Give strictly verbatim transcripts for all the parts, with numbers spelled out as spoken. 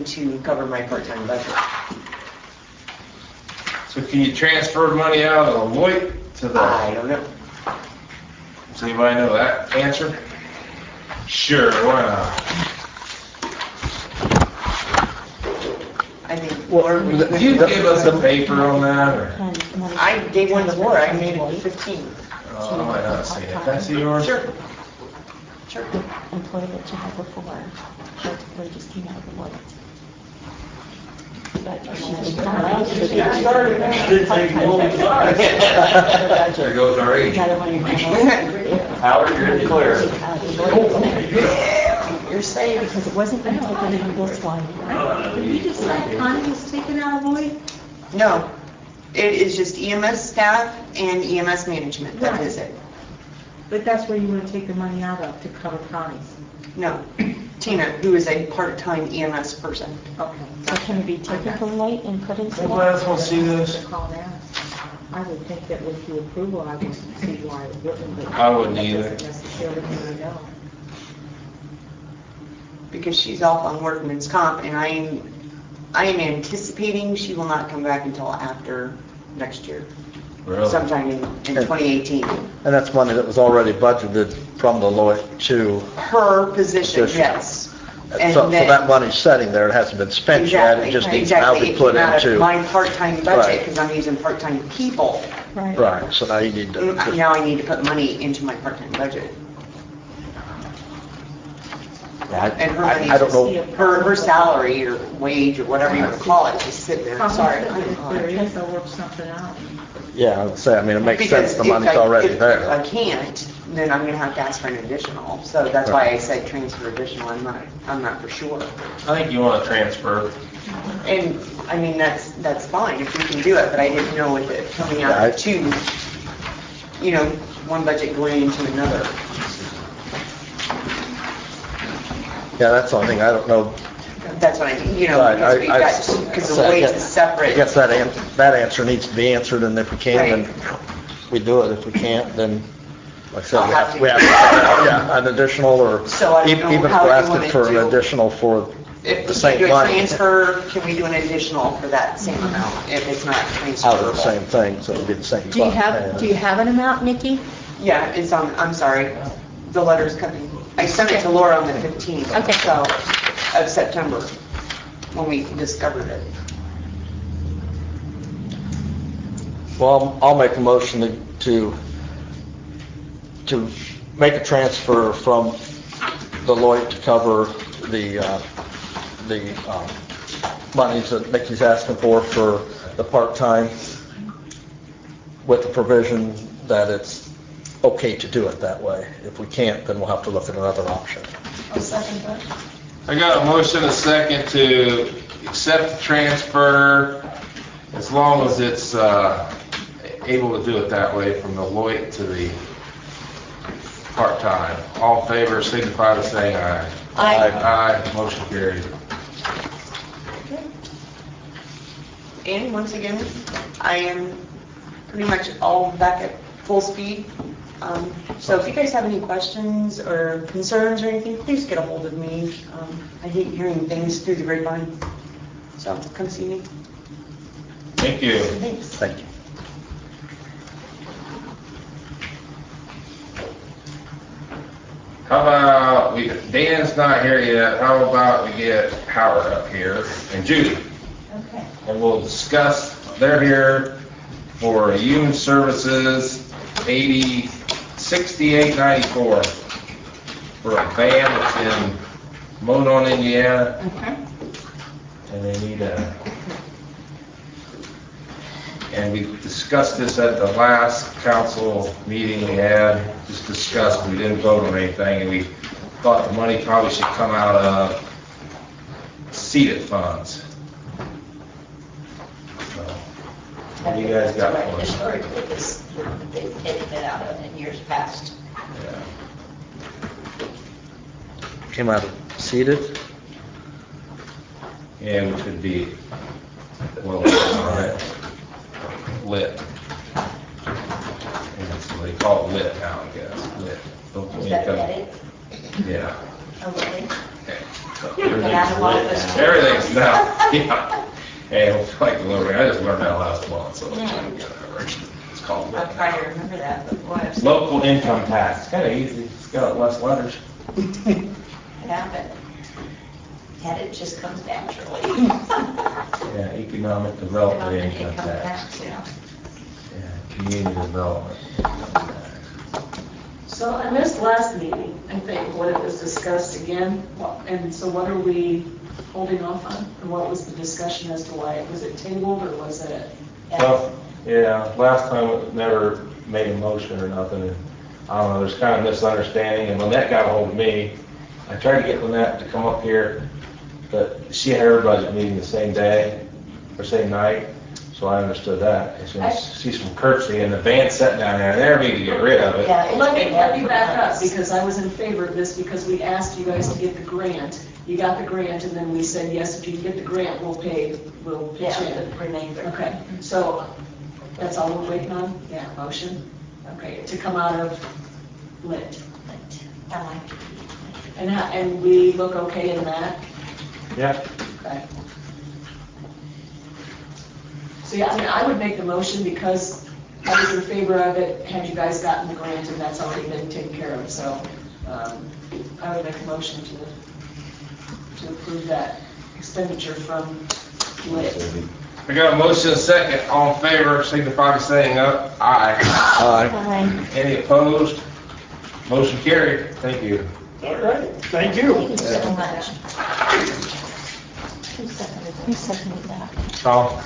to cover my part-time budget. So can you transfer money out of the Lloyd to the? I don't know. Does anybody know that answer? Sure, why not? I think Well, Laura, would Did you give us a paper on that, or? I gave one to Laura, I made it fifteen. Oh, I might not see it. Can I see yours? Sure. Sure. Employee that you had before, that wages came out of the Lloyd. But There goes our age. Howard, you're in the clear. You're saying because it wasn't going to take it in this one. Did you decide Connie was taken out of Lloyd? No, it is just E M S staff and E M S management, that is it. But that's where you want to take the money out of to cover Connie's. No, Tina, who is a part-time E M S person. Okay. So can it be taken from Lloyd and put into Anybody that? else want to see this? Call down. I would think that with the approval, I would see why it wouldn't, but I wouldn't that either. doesn't necessarily mean we know. Because she's off on workman's comp, and I'm, I am anticipating she will not come back until after next year. Really? Sometime in, in twenty eighteen. And that's money that was already budgeted from the Lloyd to, Her position, Position. yes. so And so then- that money's sitting there, it hasn't been spent yet, Exactly, it just needs to now exactly. be It put came out of into. my part-time budget, Right. because I'm using part-time people. Right. Right, so now you need to. Mm, Now I need to put money into my part-time budget. And her money, I don't know. her, her salary or wage or whatever you want to call it, is sitting there, I'm sorry. I don't If know. there is, I'll work something out. Yeah, I would say, I mean, it makes sense, the Because if money's I- already if- If I there. can't, then I'm gonna have to ask for an additional, so that's why I said transfer additional, I'm not, I'm not for sure. I think you want to transfer. And, I mean, that's, that's fine if we can do it, but I didn't know with it coming out Yeah, I- of two, you know, one budget going into another. Yeah, that's the only thing, I don't know. That's what I, you know, Right, because we've I- I- got, because the so I wage guess- is separate. I guess that, an- that answer needs to be answered, and if we can, then we do it. If we can't, then, like I said, I'll we have have, to. we have, to- yeah, an additional, or So I don't e- know even if how we're you asking wanna for an do- additional for If the we same do a money. transfer, can we do an additional for that same amount if it's not transferable? Out of the same thing, so it'll be the same. Do you spot. have, do you have an amount, Nikki? Yeah, it's on, I'm sorry, the letter's coming. I sent it to Laura on the fifteenth, Okay. so, of September, when we discovered it. Well, I'll make a motion to, to, to make a transfer from the Lloyd to cover the, uh, the, um, monies that Nikki's asking for, for the part-time, with the provision that it's okay to do it that way. If we can't, then we'll have to look at another option. I got a motion, a second, to accept the transfer as long as it's uh, able to do it that way from the Lloyd to the part-time. All in favor, signify by saying aye. Aye. Aye, motion carried. And once again, I am pretty much all back at full speed. Um, So if you guys have any questions or concerns or anything, please get a hold of me. Um, I hate hearing things through the grapevine, so come see me. Thank you. Thanks. Thank you. How about, we, Dan's not here yet, how about we get Howard up here and Judy? Okay. And we'll discuss, they're here for Human Services eighty, sixty-eight ninety-four for a van that's in Monon, Indiana, Okay. and they need a, and we discussed this at the last council meeting we had, just discussed, we didn't vote on anything, and we thought the money probably should come out of seeded funds. So, what do you guys got for us? Historically, this, they've taken it out of in years past. Yeah. Came out of seated. And which would be, well, all right, lit. And so they call it lit now, I guess, lit. Don't Is you that think netted? of- Yeah. Oh, really? Okay. Get out of office. Everything's now, yeah. Hey, it's like delivery, I just learned that last month, so I'm trying to get that right. It's called I'm trying to remember that, but boy, I've seen local income tax, kind of easy, it's got less letters. it happen. And it just comes naturally. Yeah, economic development income Income tax. tax, yeah. Yeah, community development. So I missed last meeting, I think, when it was discussed again, What- and so what are we holding off on? And what was the discussion as to why, was it tabled or was it? Well, yeah, last time it never made a motion or nothing, and I don't know, there's kind of misunderstanding, and Lynette got ahold of me. I tried to get Lynette to come up here, but she had her budget meeting the same day, or same night, so I understood that. And she's, she's from Kirksey, and the band's sitting down there, and they're ready to get rid of it. Yeah, Well, it's let me, been let me there back for up, months. because I was in favor of this, because we asked you guys to get the grant. You got the grant, and then we said, yes, if you get the grant, we'll pay, we'll pitch Yeah, in. the remainder. Okay, so that's all we're waiting on? Yeah, motion? Okay, to come out of lit. I like it. And, how- and we look okay in that? Yeah. Okay. So yeah, I mean, I would make the motion because I was in favor of it, had you guys gotten the grant, and that's already been taken care of, so, um, I would make a motion to, to approve that expenditure from lit. I got a motion and a second, all in favor, signify by saying uh, aye. Aye. Aye. Any opposed? Motion carried, thank you. All right, thank you. Thank you so much. Who seconded, who seconded that? Tom?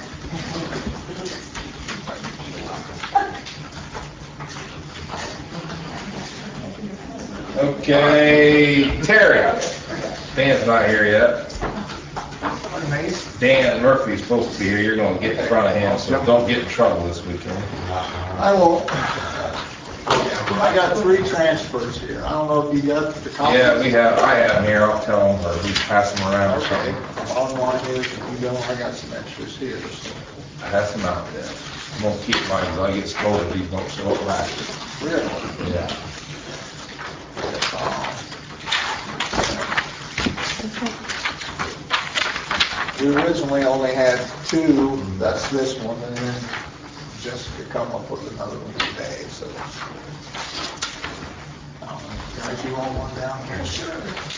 Okay, Terry. Dan's not here yet. Dan Murphy's supposed to be here. You're gonna get in front of him, so don't get in trouble this weekend. I won't. I got three transfers here. I don't know if you got the copy. Yeah, we have, I have them here. I'll tell them, or we pass them around or Okay. something. Online is, if you don't, I got some extras here. so. Pass them out then. I'm gonna keep mine, 'cause I get scolded if these don't show up back. Really? Yeah. We originally only had two, that's this one, and then Jessica come up with another one today, so. Um, Guys, you want one down here? Sure.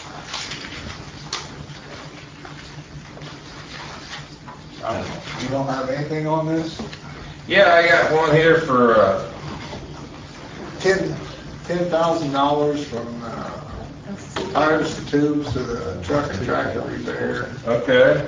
You don't have anything on this? Yeah, I got one here for, uh, Ten, ten thousand dollars from, uh, tires to tubes to the truck and tractor repair. okay,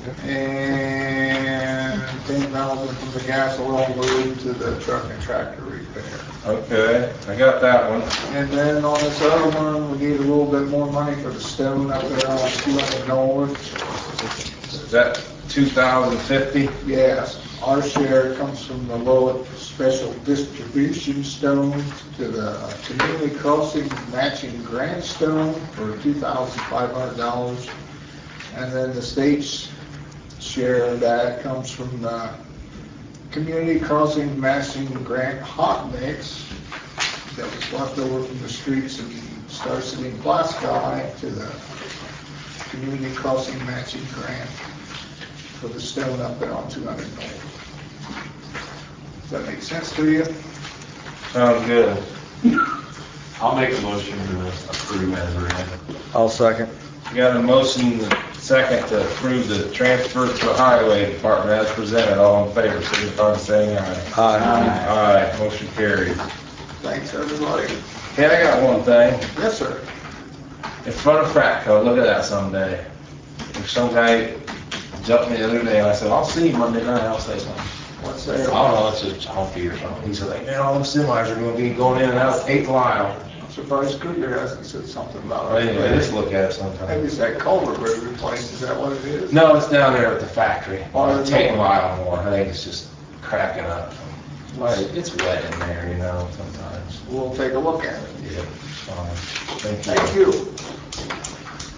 And ten thousand from the gas oil lube to the truck and tractor repair. okay, I got that one. And then on this other one, we need a little bit more money for the stone up there on two hundred north. Is that two thousand fifty? Yes, our share comes from the Lowell Special Distribution Stone to the Community Crossing Matching Grant Stone for two thousand five hundred dollars. And then the state's share of that comes from the Community Crossing Matching Grant Hot Mix that was left over from the streets in Star City and Plascai to the Community Crossing Matching Grant for the stone up there on two hundred north. Does that make sense to you? Sounds good. I'll make a motion to approve as read. I'll second. You got a motion, second, to approve the transfer to the highway department as presented. All in favor, signify by saying aye. Aye. Aye, motion carries. Thanks, everybody. Hey, I got one thing. Yes, sir. In front of Fratco, look at that someday. If some guy jumped me the other day and I said, I'll see you Monday night, I'll say something. What's I there? don't know, it's just honky or something. He said, like, man, all them semis are gonna be going in and out of eight mile. I'm surprised Kruger hasn't said something about Well, it. anyway, just look at it Maybe sometime. it's that culvert road replaced, is that what it is? No, it's down there at the factory. Oh, It'll it's take a not. mile more. I think it's just cracking up. Like, it's wet in there, you know, sometimes. We'll take a look at it. Yeah, it's fine. Thank you. Thank you.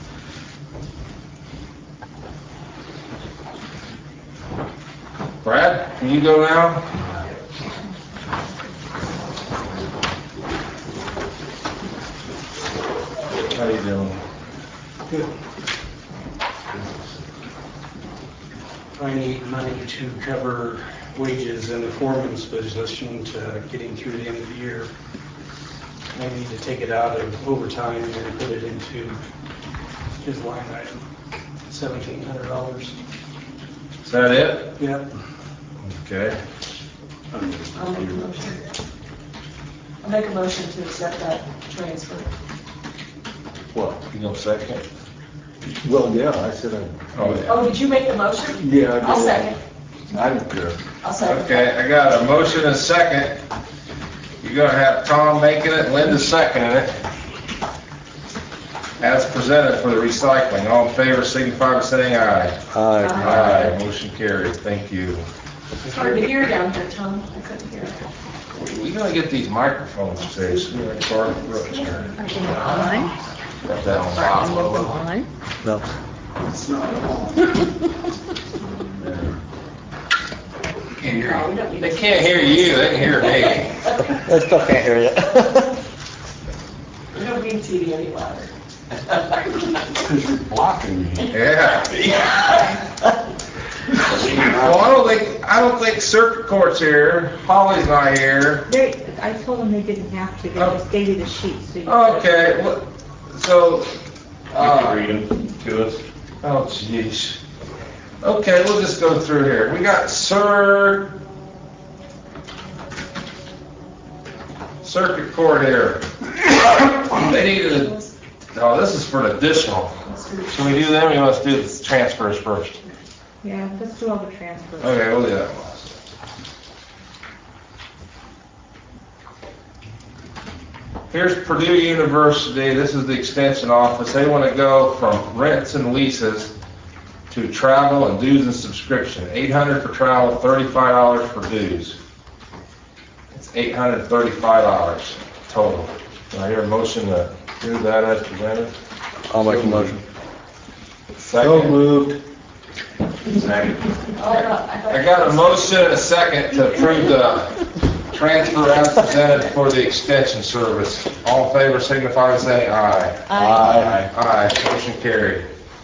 Brad, can you go now? How you doing? Good. I need money to cover wages in the foreman's position to getting through the end of the year. I need to take it out of overtime and put it into his line item, seventeen hundred dollars. Is that it? Yep. Okay. I'll make a motion. I'll make a motion to accept that transfer. What, you gonna second? Well, yeah, I said I. Oh, yeah. Oh, did you make the motion? Yeah, I did. I'll second. I don't care. I'll second. Okay, I got a motion and a second. You're gonna have Tom making it, Linda seconding it. As presented for the recycling. All in favor, signify by saying aye. Aye. Aye, motion carried, thank you. It's hard to hear down here, Tom. I couldn't hear. We gotta get these microphones fixed. We're like Garth Brooks here. Are they on? Got that on Are top any of them of on? No. No, we don't need They to- can't hear you, they can hear me. They still can't hear you. We don't need T V any louder. Because you're blocking me. Yeah. Well, I don't think, I don't think circuit court's here, Holly's not here. They, I told them they didn't have to, they Oh. just gave you the sheet, so you. Okay, well, so, You uh, can read them to us. oh jeez. Okay, we'll just go through here. We got Sir, circuit court here. They needed a, no, this is for an additional. Should we do them, or you want us to do the transfers first? Yeah, let's do all the transfers. Okay, we'll do that one. Here's Purdue University, this is the extension office. They want to go from rents and leases to travel and dues and subscription. eight hundred for travel, thirty-five dollars for dues. It's eight hundred thirty-five dollars total. Do I hear a motion to do that as presented? I'll make a motion. Second. moved. Second. Oh, I thought- I thought- I got a motion and a second to approve the transfer as presented for the extension service. All in favor, signify by saying aye. Aye. Aye, motion carried.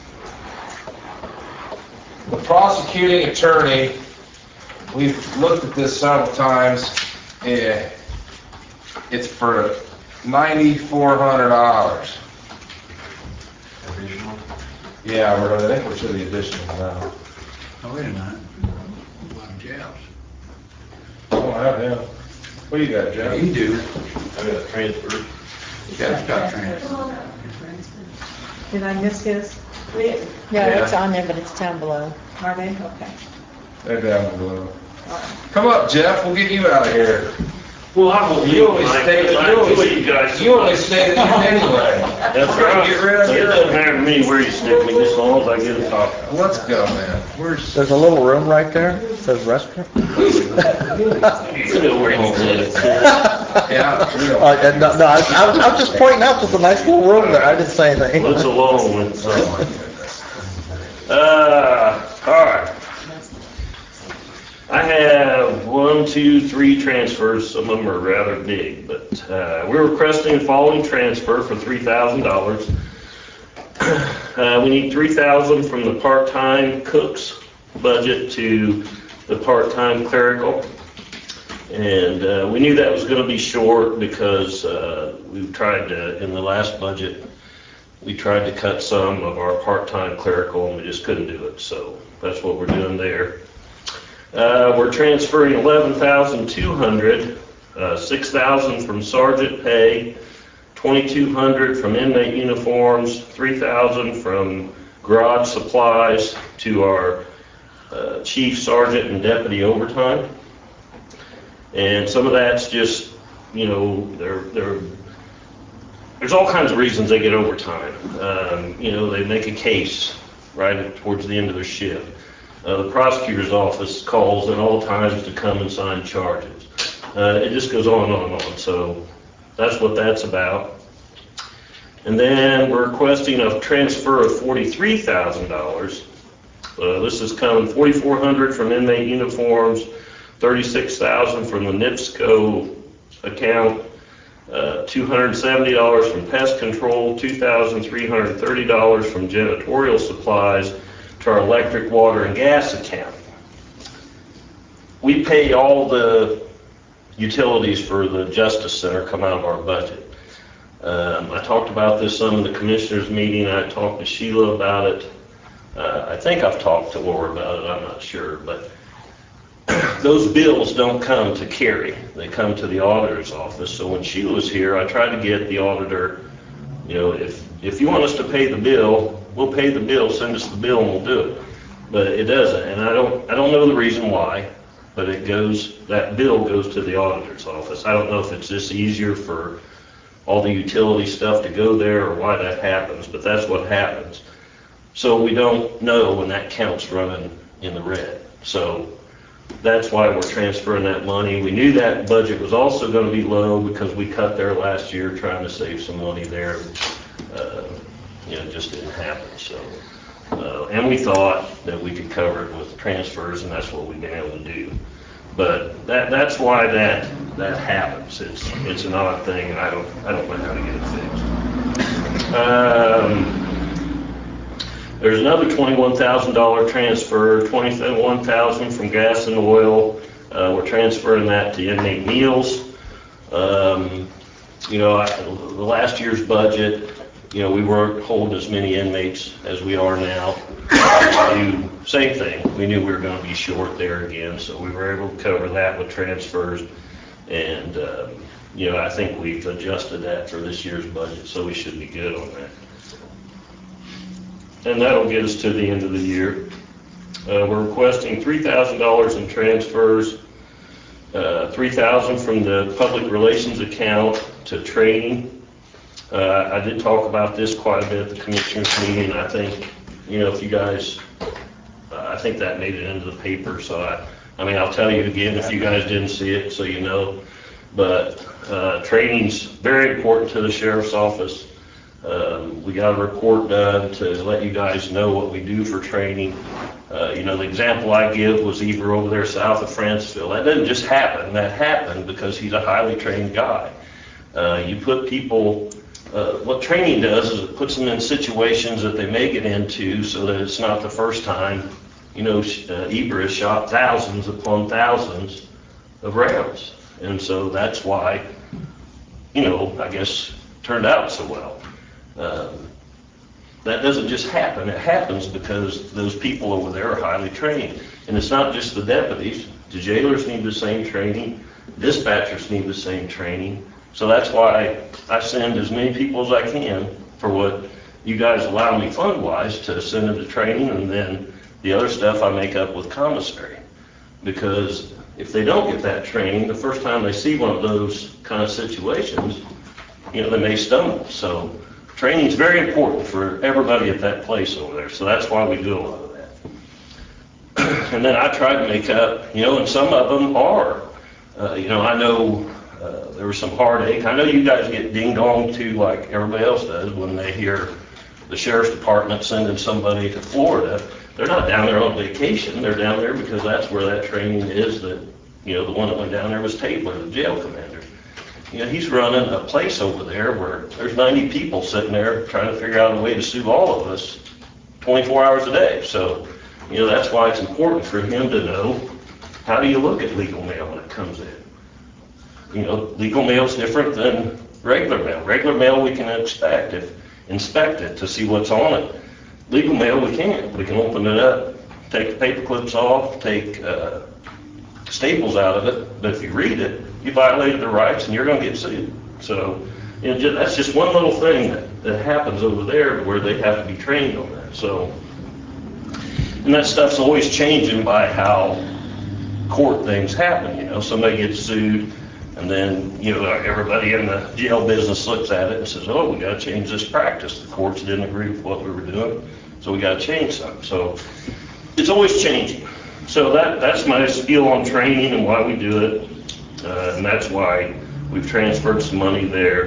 The prosecuting attorney, we've looked at this several times. Eh, It's for ninety-four hundred dollars. Additional? Yeah, we're gonna, I think we're to the additional now. Oh, wait a minute. One jobs. I don't have him. What do you got, Jeff? You do. I got transfer. Yeah, it's got transfer. Did I miss his? We- No, it's on there, but it's down below. Are they? Okay. They're down below. Come up, Jeff, we'll get you out of here. Well, I won't You always stay, you I always, enjoy you guys so you always much. stay in anyway. That's We're gonna right. Get rid of It you. doesn't matter to me where you stick me, as long as I get a copy. Let's go, man. Where's, There's a little room right there, it says restaurant. You know where you sit. yeah, real. Uh, and no, no, I, I was I was just pointing out, there's a nice little room there, I didn't say anything. Well, it's a long one, so. Oh, my goodness. Uh, all right. I have one, two, three transfers. Some of them are rather big, but uh, we're requesting the following transfer for three thousand dollars. Uh, we need three thousand dollars from the part-time cooks budget to the part-time clerical. And uh, we knew that was going to be short because uh, we tried to, in the last budget, we tried to cut some of our part-time clerical and we just couldn't do it. So that's what we're doing there. Uh, we're transferring eleven thousand two hundred dollars, uh, six thousand dollars from sergeant pay, twenty-two hundred dollars from inmate uniforms, three thousand dollars from garage supplies to our uh, chief, sergeant, and deputy overtime. And some of that's just, you know, they're, they're, there's all kinds of reasons they get overtime. Um, you know, they make a case right towards the end of their shift. Uh, the prosecutor's office calls at all times to come and sign charges. Uh, it just goes on and on and on. So that's what that's about. And then we're requesting a transfer of forty-three thousand dollars. Uh, this is coming forty-four hundred dollars from inmate uniforms, thirty-six thousand dollars from the NIPSCO account, uh, two hundred seventy dollars from pest control, two thousand three hundred thirty dollars from janitorial supplies, to our electric, water, and gas account. We pay all the utilities for the Justice Center come out of our budget. Um, I talked about this some in the commissioners meeting. I talked to Sheila about it. Uh, I think I've talked to Laura about it, I'm not sure, but those bills don't come to Carrie, they come to the auditor's office. So when Sheila was here, I tried to get the auditor, you know, if, if you want us to pay the bill, we'll pay the bill, send us the bill and we'll do it. But it doesn't, and I don't, I don't know the reason why, but it goes, that bill goes to the auditor's office. I don't know if it's just easier for all the utility stuff to go there or why that happens, but that's what happens. So we don't know when that count's running in the red. So that's why we're transferring that money. We knew that budget was also going to be low because we cut there last year trying to save some money there. Uh, you know, it just didn't happen. So, uh, and we thought that we could cover it with transfers, and that's what we've been able to do. But that that's why that that happens. It's it's an odd thing, and I don't I don't know how to get it fixed. Um, There's another twenty-one thousand dollars transfer, twenty-one thousand dollars from gas and oil. Uh, we're transferring that to inmate meals. Um, you know, I, the last year's budget, you know, we weren't holding as many inmates as we are now. We knew, same thing, we knew we were going to be short there again, so we were able to cover that with transfers. And, um, you know, I think we've adjusted that for this year's budget, so we should be good on that. And that'll get us to the end of the year. Uh, we're requesting three thousand dollars in transfers, uh, three thousand dollars from the public relations account to training. Uh, I did talk about this quite a bit at the commissioners meeting. I think, you know, if you guys, uh, I think that made it into the paper. So I, I mean, I'll tell you again if you guys didn't see it, so you know. But uh, training's very important to the sheriff's office. Um, we got a report done to let you guys know what we do for training. Uh, you know, the example I give was Eber over there south of Franceville. That doesn't just happen. That happened because he's a highly trained guy. Uh, you put people, uh, what training does is it puts them in situations that they may get into so that it's not the first time. You know, uh, Eber has shot thousands upon thousands of rounds. And so that's why, you know, I guess turned out so well. Um, that doesn't just happen. It happens because those people over there are highly trained. And it's not just the deputies. The jailers need the same training. Dispatchers need the same training. So that's why I send as many people as I can for what you guys allow me fund-wise to send them to training, and then the other stuff I make up with commissary. Because if they don't get that training, the first time they see one of those kind of situations, you know, they may stumble. So training is very important for everybody at that place over there. So that's why we do a lot of that. And then I try to make up, you know, and some of them are. Uh, you know, I know uh, there was some heartache. I know you guys get ding-dong too, like everybody else does, when they hear the sheriff's department sending somebody to Florida. They're not down there on vacation. They're down there because that's where that training is. That, you know, the one that went down there was Tabler, the jail commander. You know, he's running a place over there where there's ninety people sitting there trying to figure out a way to sue all of us twenty-four hours a day. So, you know, that's why it's important for him to know, how do you look at legal mail when it comes in? You know, legal mail is different than regular mail. Regular mail we can inspect it, inspect it to see what's on it. Legal mail we can't. We can open it up, take the paper clips off, take uh, staples out of it, but if you read it, you violated their rights and you're going to get sued. So, you know, just, that's just one little thing that, that happens over there where they have to be trained on that. So, and that stuff's always changing by how court things happen. You know, somebody gets sued, and then, you know, everybody in the jail business looks at it and says, oh, we got to change this practice. The courts didn't agree with what we were doing, so we got to change something. So it's always changing. So that that's my spiel on training and why we do it. Uh, and that's why we've transferred some money there.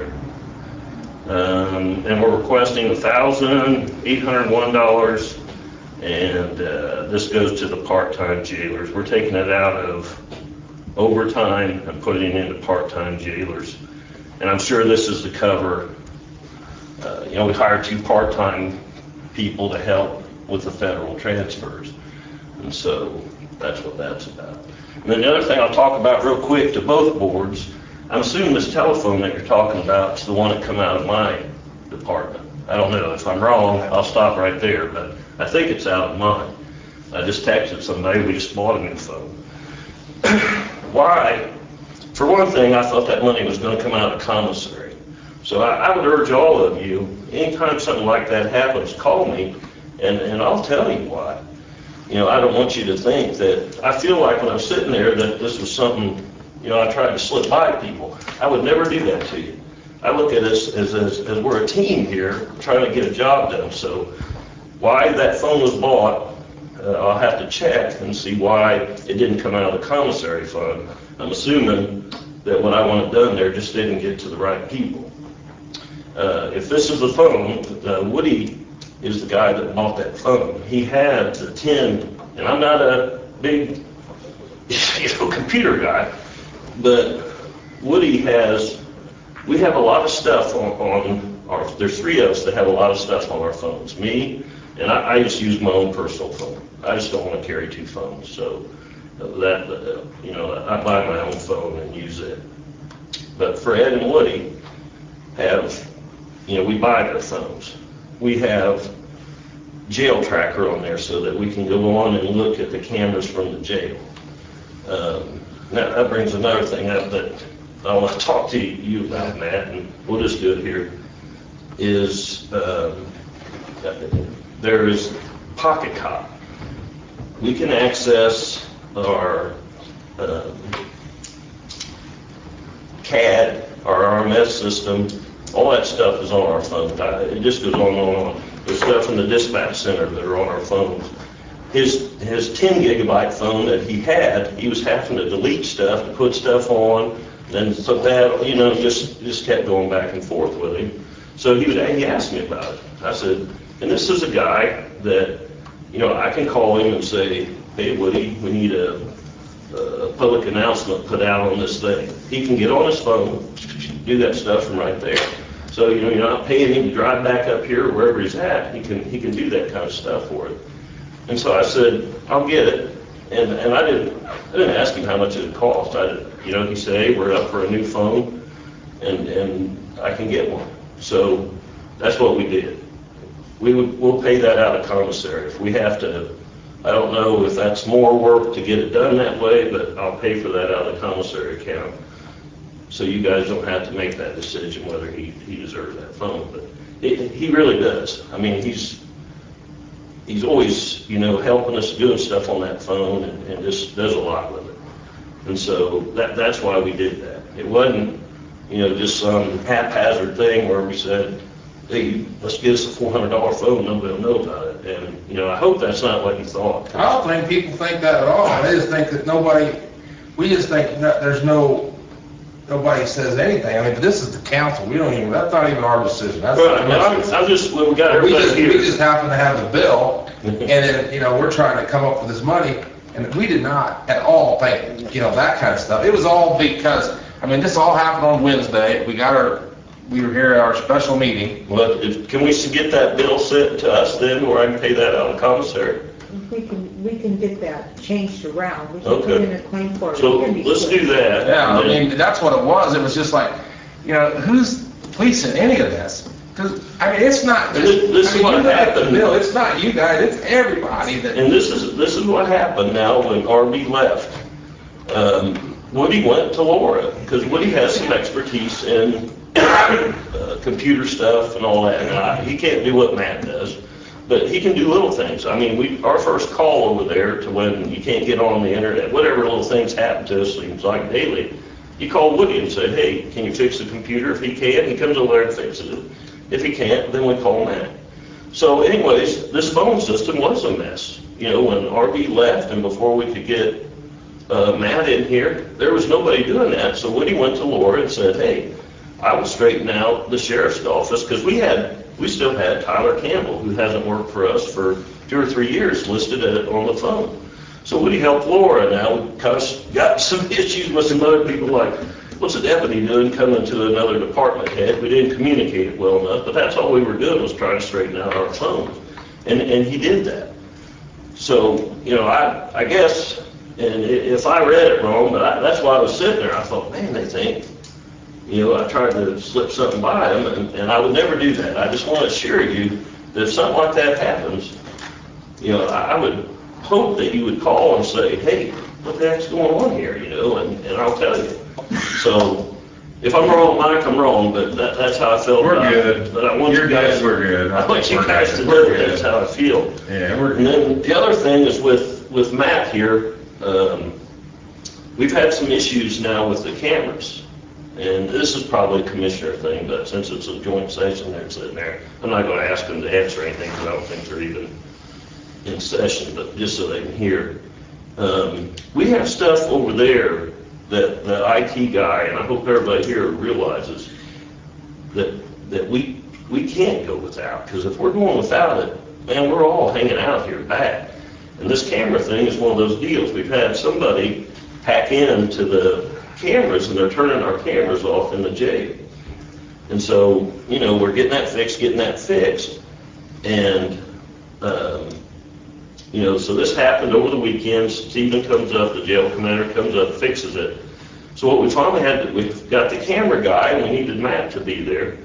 Um, and we're requesting one thousand eight hundred one dollars, and uh, this goes to the part-time jailers. We're taking it out of overtime and putting it into part-time jailers. And I'm sure this is to cover, uh, you know, we hired two part-time people to help with the federal transfers. And so that's what that's about. And then the other thing I'll talk about real quick to both boards, I'm assuming this telephone that you're talking about is the one that come out of my department. I don't know. If I'm wrong, I'll stop right there, but I think it's out of mine. I just texted somebody, we just bought a new phone. Why? For one thing, I thought that money was going to come out of commissary. So I, I would urge all of you, anytime something like that happens, call me, and, and I'll tell you why. You know, I don't want you to think that, I feel like when I'm sitting there that this was something, you know, I tried to slip by people. I would never do that to you. I look at us as, as, as we're a team here trying to get a job done. So why that phone was bought, uh, I'll have to check and see why it didn't come out of the commissary fund. I'm assuming that what I wanted done there just didn't get to the right people. Uh, if this is the phone, uh, Woody is the guy that bought that phone. He had the ten, and I'm not a big, you know, computer guy, but Woody has, we have a lot of stuff on, on our, there's three of us that have a lot of stuff on our phones. Me, and I, I just use my own personal phone. I just don't want to carry two phones, so that, uh, you know, I buy my own phone and use it. But Fred and Woody have, you know, we buy their phones. We have jail tracker on there so that we can go on and look at the cameras from the jail. Um, now that brings another thing up that I want to talk to you about, Matt, and we'll just do it here, is um, there is Pocket Cop. We can access our um, C A D, our R M S system, all that stuff is on our phone. It just goes on and on. There's stuff in the dispatch center that are on our phones. His his ten gigabyte phone that he had, he was having to delete stuff to put stuff on, and so that, you know, just just kept going back and forth with him. So he would he asked me about it. I said, and this is a guy that, you know, I can call him and say, hey Woody, we need a, a public announcement put out on this thing. He can get on his phone, do that stuff from right there. So, you know, you're not paying him to drive back up here or wherever he's at. He can he can do that kind of stuff for it. And so I said, I'll get it. And and I didn't I didn't ask him how much it would cost. I did, you know, he said, hey, we're up for a new phone, and and I can get one. So that's what we did. We would we'll pay that out of commissary if we have to. I don't know if that's more work to get it done that way, but I'll pay for that out of the commissary account. So you guys don't have to make that decision whether he, he deserves that phone, but it, he really does. I mean, he's he's always, you know, helping us doing stuff on that phone, and, and just does a lot with it. And so that that's why we did that. It wasn't, you know, just some haphazard thing where we said, hey, let's get us a four hundred dollar phone, nobody will know about it. And, you know, I hope that's not what you thought. I don't think people think that at all. They just think that nobody, we just think that there's no, nobody says anything. I mean, but this is the council. We don't even, that's not even our decision. That's Right, I mean, I'm, I'm just, well, we got we everybody just, here. we just happen to have the bill, and then, you know, we're trying to come up with this money, and we did not at all think, you know, that kind of stuff. It was all because, I mean, this all happened on Wednesday. We got our, we were here at our special meeting. Well, if, can we get that bill sent to us then, where I can pay that out of commissary? We can, we can get that changed around. We can put Okay. in a claim for it. So It can be let's quick. do that. Yeah, I and then- mean, that's what it was. It was just like, you know, who's policing any of this? Because, I mean, it's not just, This- this I is mean, what you look at the happened. bill, it's not you guys, it's everybody that. And this is, this is what happened now when R B left. Um, Woody went to Laura, because Woody has some expertise in uh, computer stuff and all that. And I, he can't do what Matt does, but he can do little things. I mean, we, our first call over there to when you can't get on the internet, whatever little things happen to us, seems like daily, you call Woody and say, hey, can you fix the computer? If he can, he comes over there and fixes it. If he can't, then we call Matt. So anyways, this phone system was a mess. You know, when R B left and before we could get uh, Matt in here, there was nobody doing that. So Woody went to Laura and said, hey, I will straighten out the sheriff's office, because we had, we still had Tyler Campbell, who hasn't worked for us for two or three years, listed at, on the phone. So Woody helped Laura. Now we kind of got some issues with some other people, like, what's a deputy doing coming to another department head? We didn't communicate it well enough, but that's all we were doing, was trying to straighten out our phones. And, and he did that. So, you know, I, I guess, and i- if I read it wrong, but I, that's why I was sitting there, I thought, man, they think, you know, I tried to slip something by them, and, and I would never do that. I just want to assure you that if something like that happens, you know, I, I would hope that you would call and say, hey, what the heck's going on here, you know, and, and I'll tell you. So, if I'm wrong, Mike, I'm wrong, but that, that's how I felt We're about good. it. But I want You're you guys, good, we're good. I I want think you we're guys good. to We're know good. that's how I feel. Yeah, we're And good. then the other thing is with, with Matt here, um, we've had some issues now with the cameras. And this is probably a commissioner thing, but since it's a joint session, they're sitting there. I'm not going to ask them to answer anything because I don't think they're even in session, but just so they can hear. Um, we have stuff over there that the I T guy, and I hope everybody here realizes, that that we we can't go without, because if we're going without it, man, we're all hanging out here bad. And this camera thing is one of those deals. We've had somebody hack into the cameras, and they're turning our cameras off in the jail. And so, you know, we're getting that fixed, getting that fixed. And, um, you know, so this happened over the weekend. Stephen comes up, the jail commander comes up, fixes it. So what we finally had, to, we got the camera guy, and we needed Matt to be there.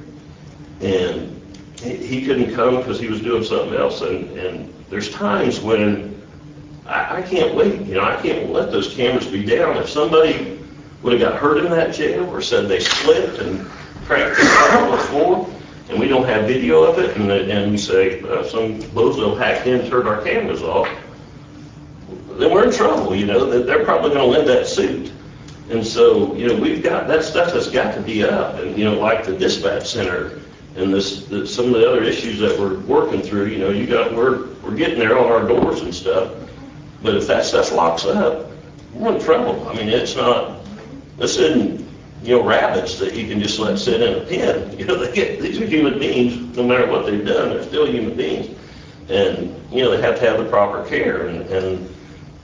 And he, he couldn't come because he was doing something else. And, and there's times when I, I can't wait. You know, I can't let those cameras be down. If somebody would have got hurt in that jail or said they slipped and cracked their car on the floor, and we don't have video of it, and, and we say uh, some bozo hacked in and turned our cameras off, then we're in trouble. You know, that they're probably going to win that suit. And so, you know, we've got that stuff that's got to be up, and you know, like the dispatch center and this, the, some of the other issues that we're working through. You know, you got we're we're getting there on our doors and stuff, but if that stuff locks up, we're in trouble. I mean, it's not. This isn't, you know, rabbits that you can just let sit in a pen. You know, they get, these are human beings. No matter what they've done, they're still human beings, and you know, they have to have the proper care. And, and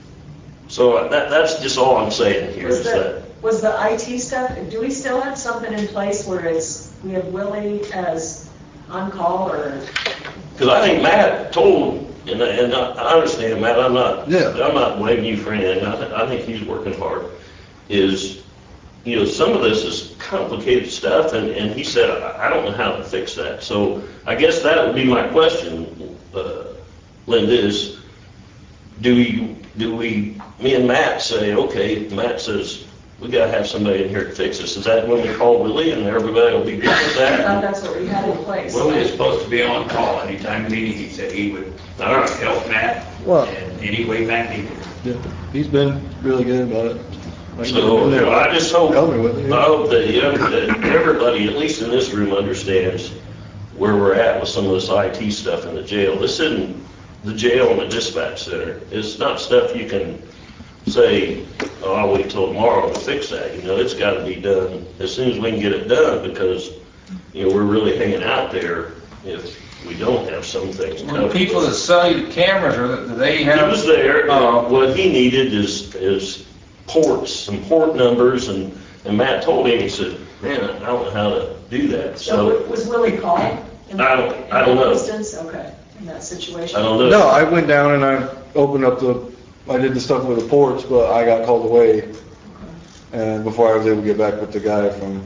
so that that's just all I'm saying here. Was Is the, that was the I T stuff, do we still have something in place where it's, we have Willie as on call, or? because I think Matt told, and, and I understand, Matt, I'm not, Yeah. I'm not blaming you for anything. I, th- I think he's working hard. Is, you know, some of this is complicated stuff, and, and he said, I, I don't know how to fix that. So I guess that would be my question, uh, Linda, is do we, do we, me and Matt say, okay, Matt says, we gotta have somebody in here to fix this. Is that when we call Willie and everybody will be good with I thought that? that's what we had in place. Willie is supposed to be on call anytime needed. He said he would All right. help Matt Well- in any way Matt needed. Yeah, he's been really good about it. Like, So, you know, I just hope, Help me with it, yeah. I hope that, you know, that everybody, at least in this room, understands where we're at with some of this I T stuff in the jail. This isn't the jail and the dispatch center. It's not stuff you can say, oh, I'll wait till tomorrow to fix that. You know, it's got to be done as soon as we can get it done, because, you know, we're really hanging out there if we don't have some things Well, covered. the people that sell you the cameras, are, do they He have? was there, Oh. and what he needed is, is ports, some port numbers, and, and Matt told him, he said, man, I don't know how to do that, So so, was Willie called? in- I don't- I don't In know. that instance, okay, in that situation? I don't know. No, I went down and I opened up the, I did the stuff with the ports, but I got called away. And before I was able to get back with the guy from,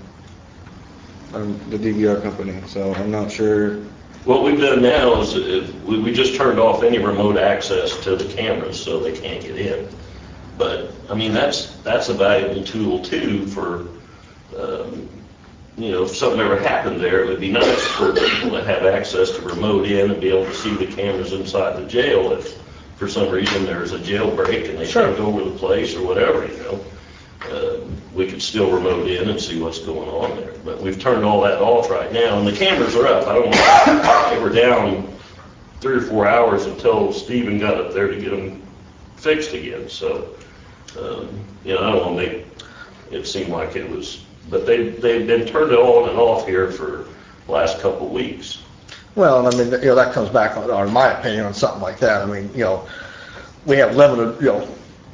um, the D V R company, so I'm not sure. What we've done now is, if, we, we just turned off any remote access to the cameras, so they can't get in. But, I mean, that's, that's a valuable tool too for, um, you know, if something ever happened there, it would be nice for people to have access to remote in and be able to see the cameras inside the jail if, for some reason, there's a jailbreak and they take over the place or whatever, you know. Uh, we could still remote in and see what's going on there. But we've turned all that off right now, and the cameras are up. I don't know, they were down three or four hours until Stephen got up there to get them fixed again. So, um, you know, I don't want to make it seem like it was, but they, they've been turned on and off here for the last couple of weeks. Well, I mean, you know, that comes back on, on my opinion on something like that. I mean, you know, we have limited, you know,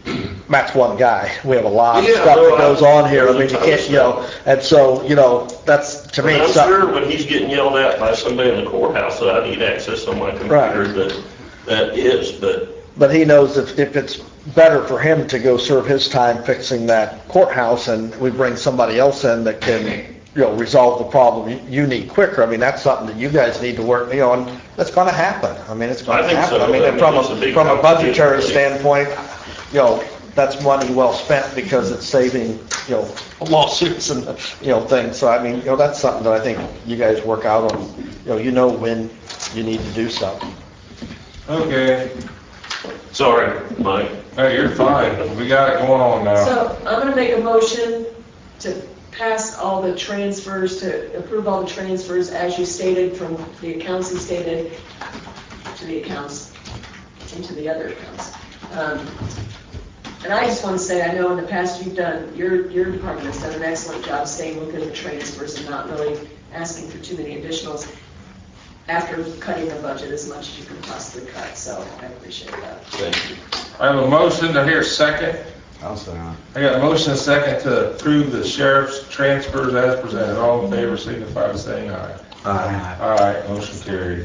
Matt's one guy. We have a lot of Yeah, stuff no, that goes I- on here. I mean, you can't, you know, and so, you know, that's, to me, And I'm something. sure when he's getting yelled at by somebody in the courthouse that I need access on my computer, that, that is, but But he knows if, if it's better for him to go serve his time fixing that courthouse and we bring somebody else in that can, you know, resolve the problem you- you need quicker, I mean, that's something that you guys need to work, you know, and that's gonna happen. I mean, it's I gonna think happen. so. I mean, I and mean, from it's a a, big from a budgetary competition. standpoint, you know, that's money well spent because it's saving, you know, lawsuits and, you know, things. So, I mean, you know, that's something that I think you guys work out on, you know, you know when you need to do something. Okay, sorry, Mike. hey, you're fine, we got it going on now. So I'm gonna make a motion to pass all the transfers, to approve all the transfers as you stated from the accounts you stated to the accounts, into the other accounts. Um, And I just want to say, I know in the past you've done, your, your department has done an excellent job staying within the transfers and not really asking for too many additionals after cutting the budget as much as you can possibly cut, so I appreciate that. Thank you. I have a motion to hear second. I'll say aye. I got a motion and a second to approve the sheriff's transfers as presented. All in favor signify by saying aye. Aye. All right, motion carried.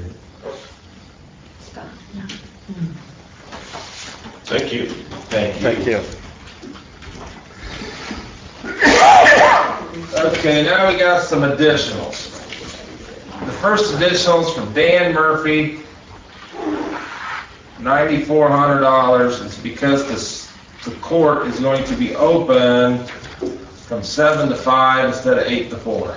Thank you. Thank you. Thank you. Okay, now we got some additionals. The first additional is from Dan Murphy, nine thousand four hundred dollars. It's because this, the court is going to be open from seven to five instead of eight to four.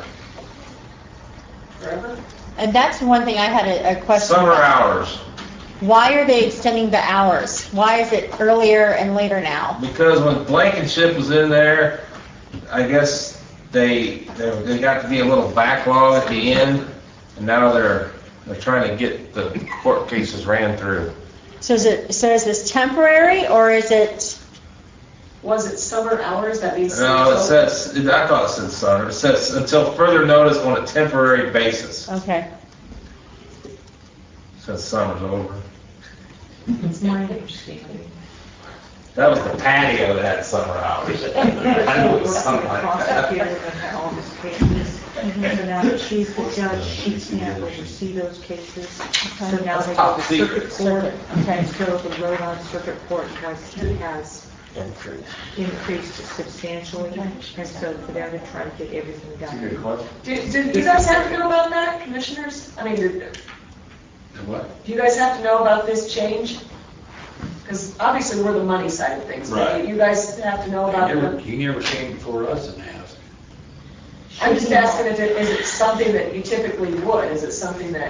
Forever? And that's one thing I had a, a question Summer about. hours, Why are they extending the hours? Why is it earlier and later now? because when Blankenship was in there, I guess they, they they got to be a little backlog at the end, and now they're, they're trying to get the court cases ran through. So is it, so is this temporary or is it, Was it summer hours, that means? No, it says, I thought it said summer, it says until further notice on a temporary basis. okay. It says summer's over. It's my understanding. That was the patio that had summer hours. I knew it was something like that. Prosecutor that had all these cases, and now that she's the judge, she can't oversee those cases. So now they go Top to secret. circuit court, and so the Rhode Island Circuit Court has, has Increase. increased substantially, and so for them to try to get everything done. Did, did you guys have to know about that, commissioners? I mean, did, What? do you guys have to know about this change? Because obviously we're the money side of things, but Right. you guys have to know about He never, the, he never came before us and asked. I'm just asking if it, is it something that you typically would? Is it something that,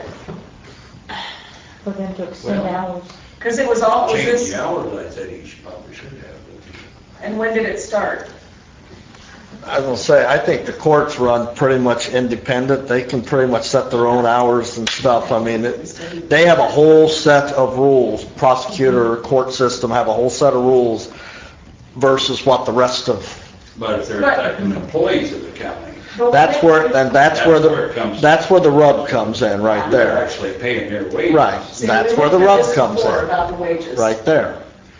For them to extend Well- hours. because it was all, was Change this, the hours, I said he should, probably should have. and when did it start? I was gonna say, I think the courts run pretty much independent. They can pretty much set their own hours and stuff. I mean, it- they have a whole set of rules. Prosecutor, court system have a whole set of rules versus what the rest of, But if they're But- affecting employees of the county, But when that's they- where, and that's That's where where it the, comes- that's where the rub comes in, right they're there. actually paying their wages. Right, See, that's we where the looked at rub this comes before in, About the wages. right there.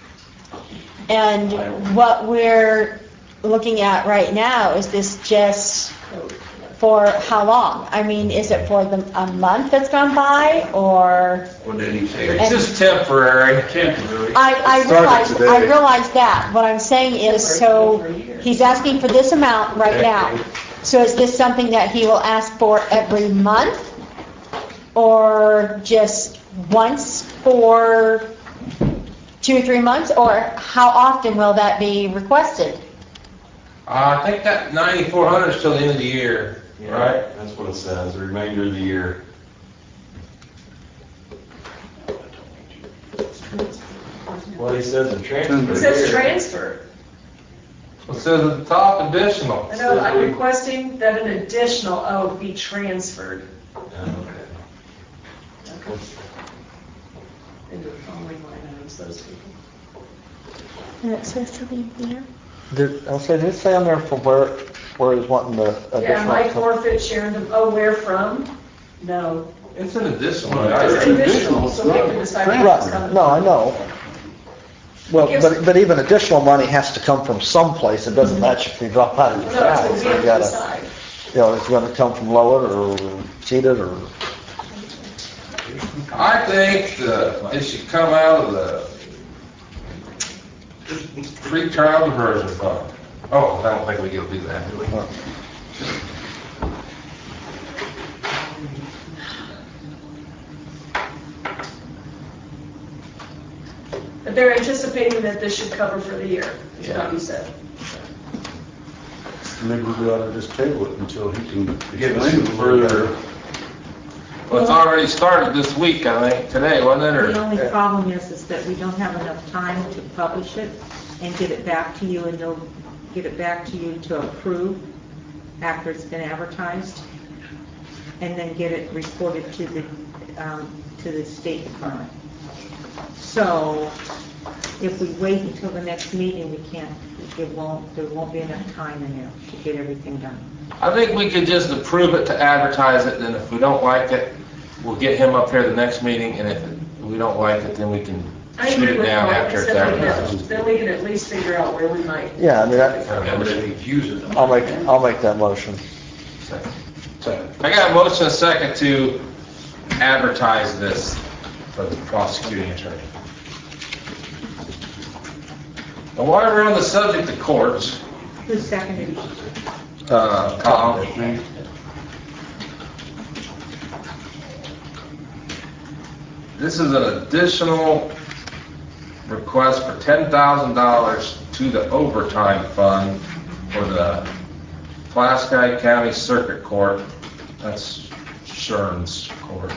And what we're looking at right now, is this just for how long? I mean, is it for the, a month that's gone by or? What did he say? It's just temporary. Temporary. I, I Started realize, today. I realize that. What I'm saying is, so he's asking for this amount right now. So is this something that he will ask for every month? Or just once for two or three months? Or how often will that be requested? Uh, I think that ninety-four hundred is till the end of the year, right? That's what it says, the remainder of the year. Well, he says the transfer. It says here. transfer. It says at the top additional. I know, I'm requesting that an additional, oh, be transferred Oh, okay. okay. into the following line items, those people. And it says to be here? Did, I'll say, did it say on there from where, where he's wanting the additional? Yeah, Mike forfeit Sharon, to- oh, where from? No. It's an additional. It's an additional, so we can decide where it's Right, coming no, I from. know. Well, Gives- but, but even additional money has to come from someplace. It doesn't match if you drop out of No, the that's sky. what we So have you to gotta, decide. you know, it's gonna come from lower or seated or, I think the, it should come out of the free trial diversion fund. Oh, I don't think we can do that, do we? uh, But they're anticipating that this should cover for the year, is what you said. Maybe we ought to just table it until he can Get us explain further. further. Well, it's already started this week, I think, today, wasn't it, The or? only problem is, is that we don't have enough time to publish it and get it back to you, and they'll get it back to you to approve after it's been advertised, and then get it reported to the, um, to the State Department. So if we wait until the next meeting, we can't, it won't, there won't be enough time in there to get everything done. I think we could just approve it to advertise it, and if we don't like it, we'll get him up here the next meeting, and if we don't like it, then we can I shoot agree it with down Mike, after it's except we can- advertised. Then we can at least figure out where we might. yeah, I mean, that, Use it. I'll make, I'll make that motion. Second. I got a motion and a second to advertise this for the prosecuting attorney. And while we're on the subject of courts, Who seconded? uh, Tom, this is an additional request for ten thousand dollars to the overtime fund for the Pulaski County Circuit Court. That's Shern's court.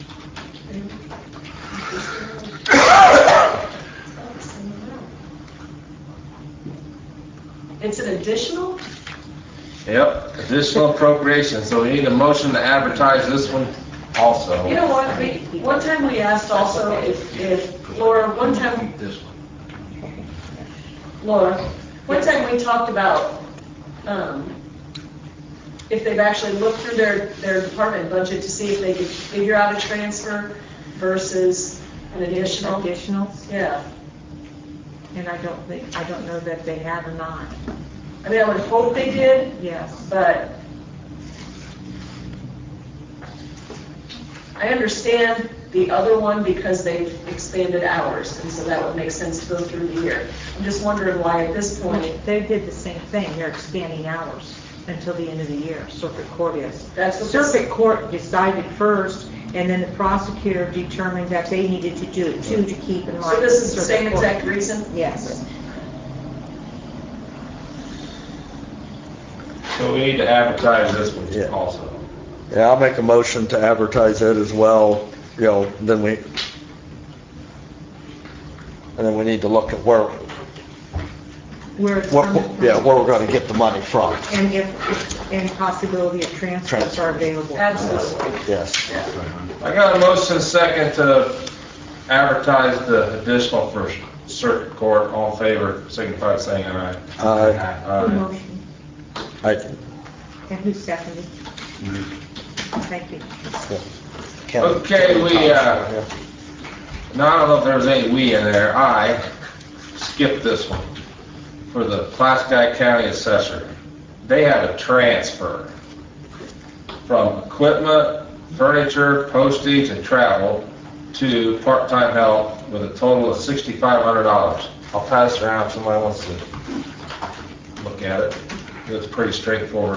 It's an additional? Yep, additional appropriation, so we need a motion to advertise this one also. You know what, we, one time we asked also if, if, Laura, one time, This one. Laura, one time we talked about, um, if they've actually looked through their, their department budget to see if they could figure out a transfer versus an additional. Additionals, Yeah, and I don't think, I don't know that they have or not. I mean, I would hope they did, Yes. but I understand the other one because they've expanded hours, and so that would make sense to go through the year. I'm just wondering why at this point, They did the same thing, they're expanding hours until the end of the year, circuit court is. That's what this- Circuit court decided first, and then the prosecutor determined that they needed to do it too, to keep in mind. so this is the circuit same court. exact reason? Yes. So we need to advertise this one Yeah. also. Yeah, I'll make a motion to advertise it as well, you know, then we, and then we need to look at where, Where it's what, coming from. yeah, where we're gonna get the money from. And if, and possibility of transfers Transfer. are available. Absolutely. Yes. I got a motion and a second to advertise the additional for circuit court. All in favor, signify by saying aye. Aye. Who Aye. motioned? I, And who seconded? Thank you. Ken- Okay, we, uh, Yeah. now I don't know if there's any we in there. I skipped this one for the Pulaski County Assessor. They have a transfer from equipment, furniture, postage, and travel to part-time help with a total of sixty-five hundred dollars. I'll pass it around if somebody wants to look at it. It's pretty straightforward.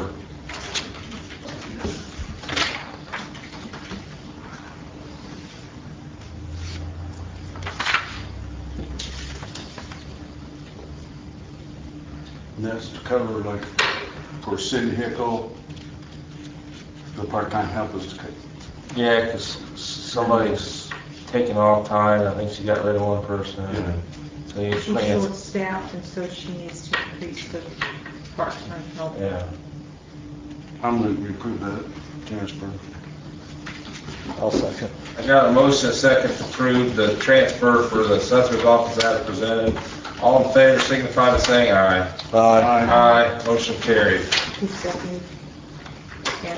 And that's to cover like for Cindy Hickle, the part-time help is to cut. Yeah, because somebody's taking off time. I think she got rid of one person. Yeah. So you She's plan- short-staffed, and so she needs to increase the part-time help. Yeah. I'm going to approve that transfer. I'll second. I got a motion, and a second to approve the transfer for the assessor's office as presented. All in favor, signify by saying aye. Aye. Aye, motion carried. Who seconded? Ken?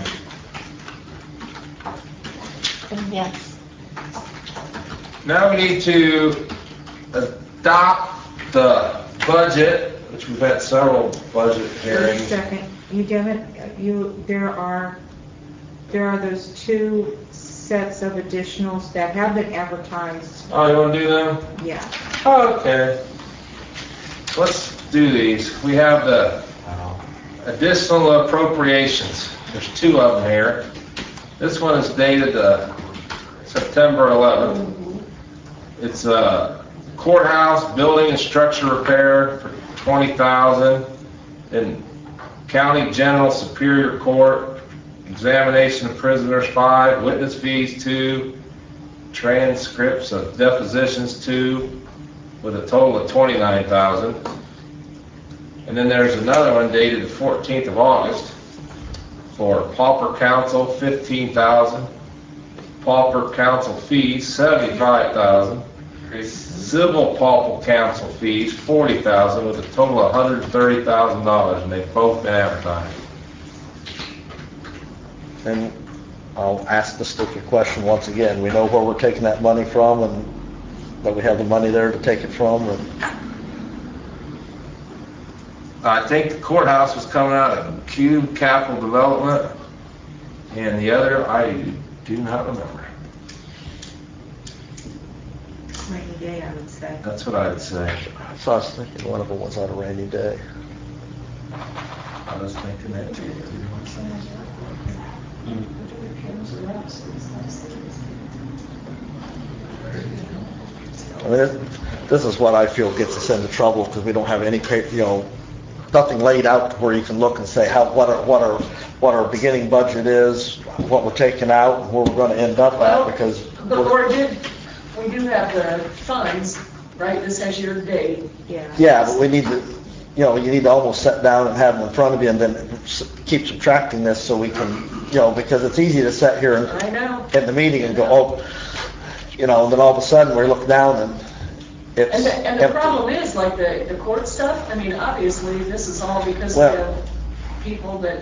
Yes. Now we need to adopt the budget, which we've had several budget Wait a hearings. second, you haven't, you, there are, there are those two sets of additionals that have been advertised. Oh, you want to do them? Yeah. Okay. Let's do these. We have the additional appropriations. There's two of them here. This one is dated uh, September eleventh. It's a courthouse building and structure repair for twenty thousand dollars. In County General Superior Court, examination of prisoners five, witness fees two, transcripts of depositions two, with a total of twenty-nine thousand dollars. And then there's another one dated the fourteenth of August for pauper counsel, fifteen thousand dollars, pauper counsel fees, seventy-five thousand dollars, civil pauper counsel fees, forty thousand dollars, with a total of one hundred thirty thousand dollars, and they've both been advertised. And I'll ask the stupid question once again. We know where we're taking that money from and that we have the money there to take it from. And I think the courthouse was coming out of Cube Capital Development, and the other, I do not remember. Rainy day, I would say. That's what I would say. so I was thinking one of them was on a rainy day. I was thinking that too. I mean, it- this is what I feel gets us into trouble because we don't have any, pa- you know, nothing laid out where you can look and say how, what our, what our, what our beginning budget is, what we're taking out, and where we're going to end up at because. The board did, we do have the funds, right? This has your date. Yeah. Yeah, but we need to, you know, you need to almost sit down and have them in front of you and then s- keep subtracting this so we can, you know, because it's easy to sit here and I know. in the meeting and go, oh, you know, and then all of a sudden we look down and it's And the, and the empty. problem is, like the, the court stuff, I mean, obviously, this is all because we Well- have people that.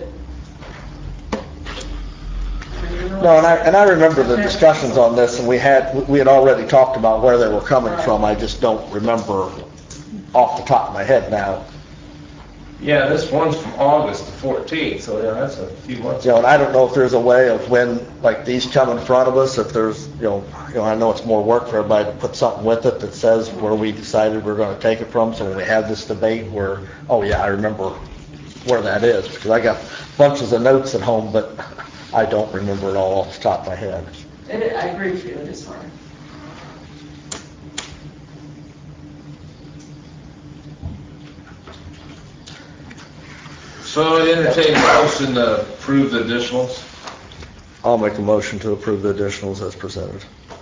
I mean, you know, No, and I, and I remember the discussions on this, and we had, we had already talked about where they were coming from. I just don't remember off the top of my head now. Yeah, this one's from August the fourteenth, so yeah, that's a few months. You know, and I don't know if there's a way of when, like, these come in front of us, if there's, you know, you know, I know it's more work for everybody to put something with it that says where we decided we're gonna take it from, so when we have this debate where, oh yeah, I remember where that is, because I got bunches of notes at home, but I don't remember it all off the top of my head. It, I agree with you, it is hard. So I entertain a motion to approve the additionals. I'll make a motion to approve the additionals as presented.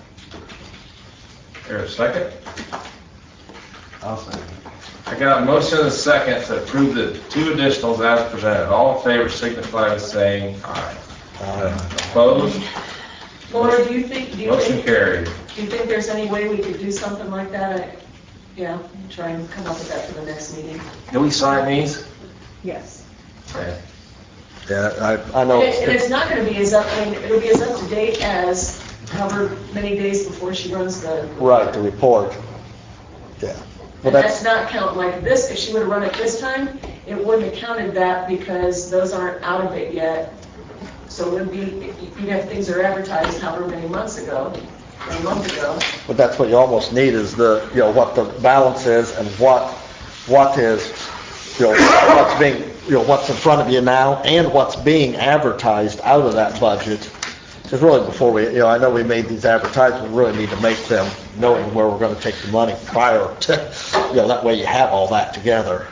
Here, a second? I'll say. I got a motion and a second to approve the two additionals as presented. All in favor signify by saying aye. Uh, Opposed? Laura, do you think, do you Motion think, carried. do you think there's any way we could do something like that? I- Yeah, try and come up with that for the next meeting. Do we sign these? Yes. Okay. Yeah, I, I know. And it- and it's not gonna be as up, I mean, it'll be as up to date as however many days before she runs the. Right, the report. Yeah. Well, And that's that's, not count like this, if she would've run it this time, it wouldn't have counted that because those aren't out of it yet. So it would be, you'd have things that are advertised however many months ago, or a month ago. but that's what you almost need is the, you know, what the balance is and what, what is, you know, what's being, you know, what's in front of you now and what's being advertised out of that budget. Because really before we, you know, I know we made these advertisements, we really need to make them knowing where we're going to take the money prior to, you know, that way you have all that together.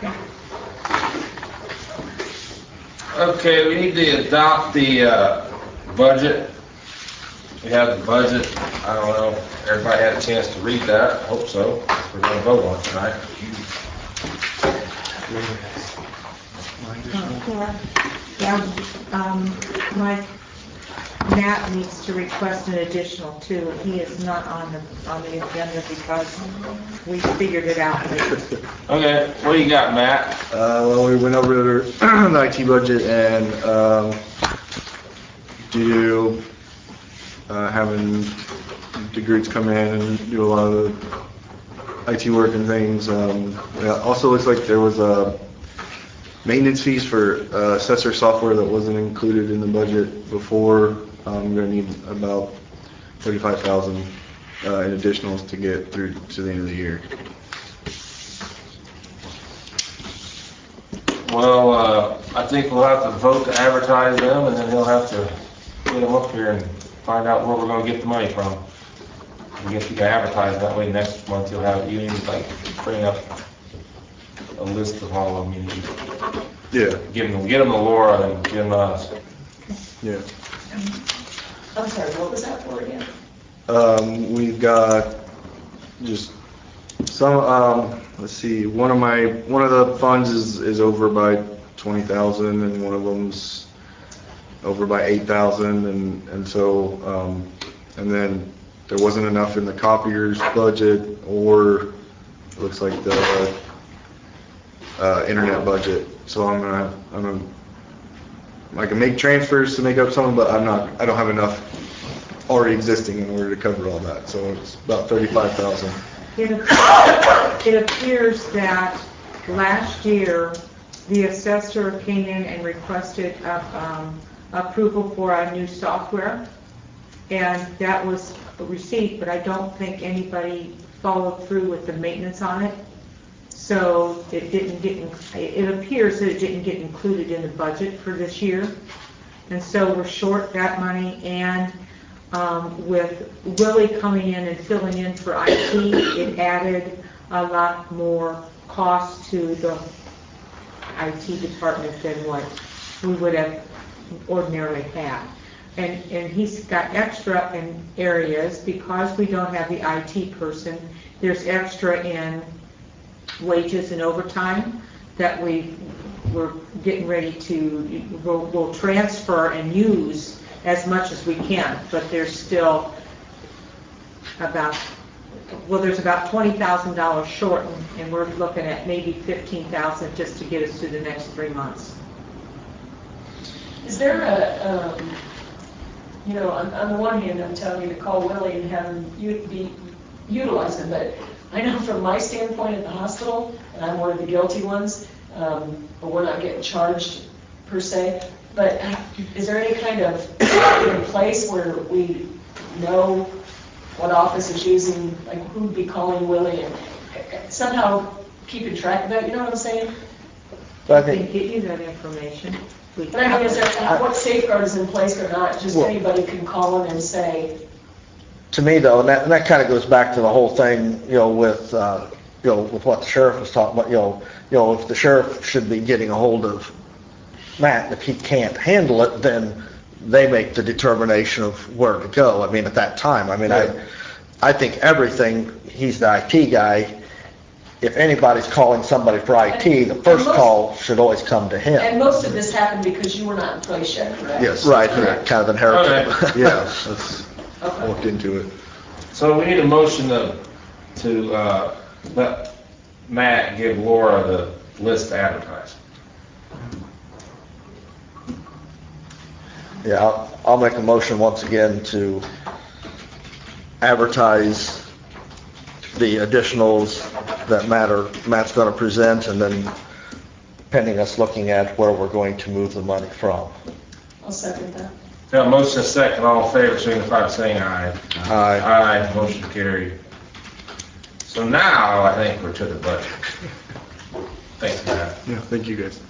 Okay, we need to adopt the uh, budget. We have the budget. I don't know, everybody had a chance to read that. I hope so. We're going to vote on it tonight. Yeah, um, Mike, Matt needs to request an additional too. He is not on the, on the agenda because we figured it out later. Okay, what do you got, Matt? Uh, well, we went over the the I T budget and, um, due to, uh, having the groups come in and do a lot of the I T work and things. Um, it also looks like there was a maintenance fees for uh, assessor software that wasn't included in the budget before. Um, I'm gonna need about thirty-five thousand uh, in additionals to get through to the end of the year. Well, uh, I think we'll have to vote to advertise them, and then he'll have to get them up here and find out where we're gonna get the money from. We get to advertise that way. Next month you'll have, you need like bring up a list of all of them you need. Yeah. Give them, get them to Laura and give them to us. Yeah. I'm sorry, what was that for again? Um, we've got just some, um, let's see, one of my, one of the funds is, is over by twenty thousand and one of them's over by eight thousand and, and so, um, and then there wasn't enough in the copier's budget or it looks like the, uh, internet budget. So I'm gonna, I'm gonna, I can make transfers to make up some, but I'm not, I don't have enough already existing in order to cover all that. So it's about thirty-five thousand. It appears, it appears that last year, the assessor came in and requested uh, um, approval for our new software, and that was received, but I don't think anybody followed through with the maintenance on it. So it didn't get, it appears that it didn't get included in the budget for this year. And so we're short that money, and um, with Willie coming in and filling in for I T, it added a lot more cost to the I T department than what we would have ordinarily had. And, and he's got extra in areas because we don't have the I T person. There's extra in wages and overtime that we we're getting ready to we'll, we'll transfer and use as much as we can, but there's still about well there's about twenty thousand dollars short, and, and we're looking at maybe fifteen thousand just to get us through the next three months. Is there a, um, you know, on, on the one hand, I'm telling you to call Willie and have him u- be utilize him, but I know from my standpoint at the hospital, and I'm one of the guilty ones, um, but we're not getting charged per se, but is there any kind of in place where we know what office is using, like who would be calling Willie and somehow keeping track of that, you know what I'm saying? But I We think, can get you that information. We But I mean, is there, what safeguard is in place or not? Just Well- anybody can call in and say, to me though, and that, and that kind of goes back to the whole thing, you know, with, uh, you know, with what the sheriff was talking about, you know, you know, if the sheriff should be getting a hold of Matt, if he can't handle it, then they make the determination of where to go. I mean, at that time, I mean, I, I think everything, he's the I T guy. If anybody's calling somebody for I T, the first most- call should always come to him. and most of this happened because you were not in place yet, correct? Yes. Right, kind of inherited. Okay. Yeah, that's Okay. walked into it. So we need a motion to, to, uh, let Matt give Laura the list to advertise. Yeah, I'll, I'll make a motion once again to advertise the additionals that Matt or Matt's going to present, and then pending us looking at where we're going to move the money from. I'll second that. Got a motion and a second, all in favor, signify by saying aye. Aye. Aye, motion carried. So now I think we're to the budget. Thanks, Matt. Yeah, thank you guys.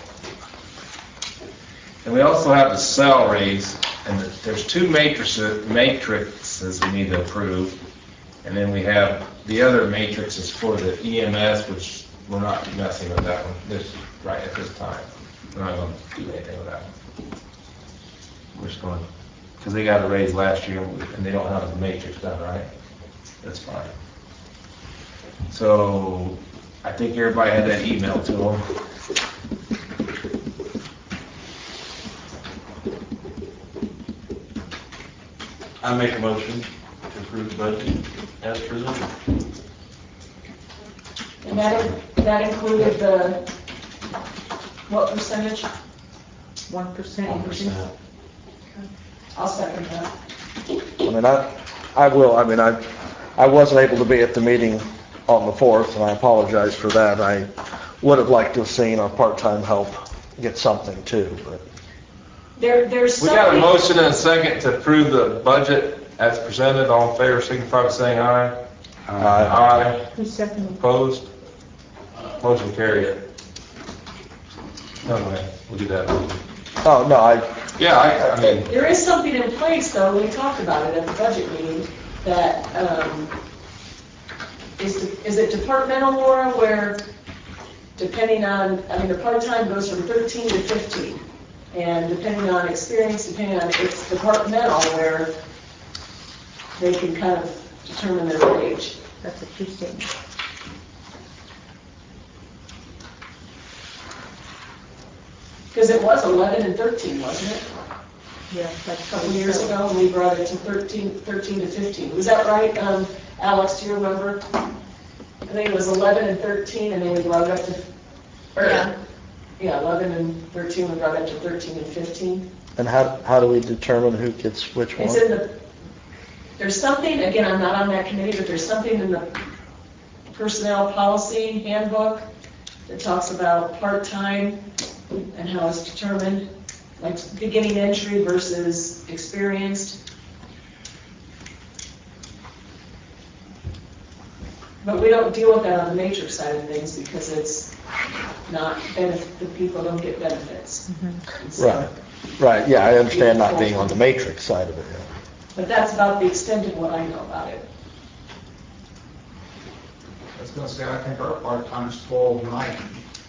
And we also have the salaries, and there's two matrices, matrices we need to approve. And then we have the other matrices for the E M S, which we're not messing with that one this, right at this time. We're not going to do anything with that one. We're just going, because they got a raise last year and they don't have the matrix done, right? That's fine. So I think everybody had that email to them. I make a motion to approve the budget as presented. And that, that included the, what percentage? One percent. One percent. I'll second that. I mean, I, I will, I mean, I, I wasn't able to be at the meeting on the fourth, and I apologize for that. I would have liked to have seen our part-time help get something too, but. There, there's We something. got a motion and a second to approve the budget as presented. All in favor, signify by saying aye. Aye. Aye. Who's second? Opposed? Motion carried. No way, we'll do that. Oh, no, I, Yeah, I, I mean, There is something in place, though, we talked about it at the budget meeting, that, um, is, is it departmental, Laura, where depending on, I mean, the part-time goes from thirteen to fifteen, and depending on experience, depending on, it's departmental where they can kind of determine their wage. That's a true statement. Because it was eleven and thirteen, wasn't it? Yeah, like A couple years ago, and we brought it to thirteen, thirteen to fifteen. Was that right, um, Alex, do you remember? I think it was eleven and thirteen, and then we brought it up to, or, Yeah. yeah, eleven and thirteen, we brought it up to thirteen and fifteen. and how, how do we determine who gets which one? It's in the, there's something, again, I'm not on that committee, but there's something in the personnel policy handbook that talks about part-time and how it's determined, like beginning entry versus experienced. But we don't deal with that on the matrix side of things because it's not, benef- the people don't get benefits. So- Right, right, yeah, I understand not being on the matrix side of it, yeah. But that's about the extent of what I know about it. I was gonna say, I think our part-time's twelve ninety.